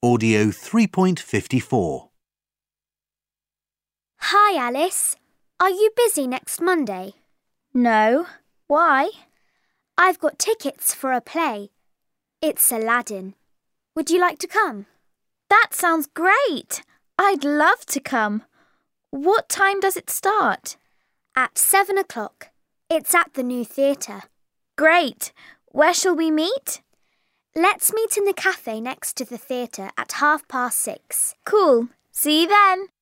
Audio 3.54. Hi, Alice. Are you busy next Monday? No. Why? I've got tickets for a play. It's Aladdin. Would you like to come? That sounds great. I'd love to come. What time does it start? At 7 o'clock. It's at the new theatre. Great. Where shall we meet? Let's meet in the cafe next to the theatre at 6:30. Cool. See you then.